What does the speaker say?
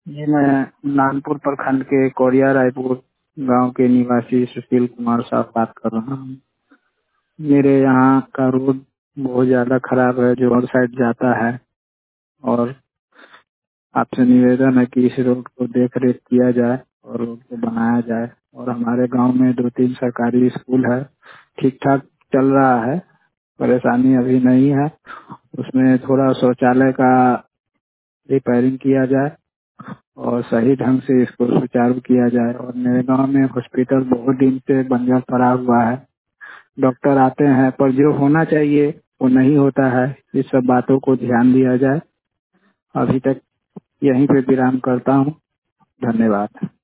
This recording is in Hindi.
जी, मैं नानपुर प्रखंड के कोरिया रायपुर गांव के निवासी सुशील कुमार साहब बात कर रहा हूँ। मेरे यहाँ का रोड बहुत ज्यादा खराब है जो रोड साइड जाता है, और आपसे निवेदन है कि इस रोड को देख रेख किया जाए और रोड को बनाया जाए। और हमारे गांव में 2-3 सरकारी स्कूल है, ठीक ठाक चल रहा है, परेशानी अभी नहीं है। उसमें थोड़ा शौचालय का रिपेयरिंग किया जाए और सही ढंग से इसको सुचारू किया जाए। और मेरे गांव में हॉस्पिटल बहुत दिन से बंजर पड़ा हुआ है, डॉक्टर आते हैं पर जो होना चाहिए वो नहीं होता है। इस सब बातों को ध्यान दिया जाए। अभी तक यहीं पे विराम करता हूँ। धन्यवाद।